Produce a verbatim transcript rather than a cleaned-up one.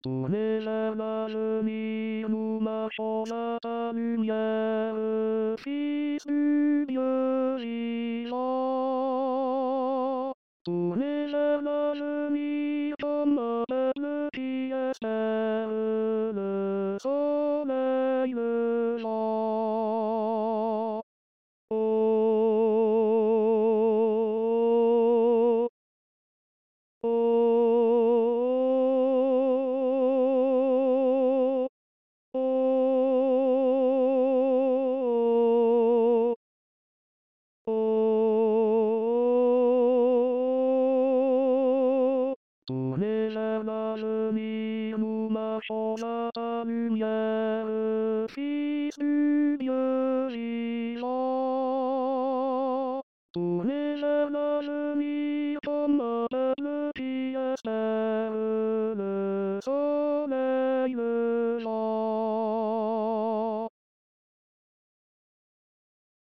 Tous les élages mis, nous marchons à ta lumière, Fils du Dieu vivant. Tous les élages mis comme un peuple qui espère le soleil levant. Oh, oh, oh, oh. Tous les élages mis, nous marchons à ta lumière, Fils du Dieu vivant. Tous les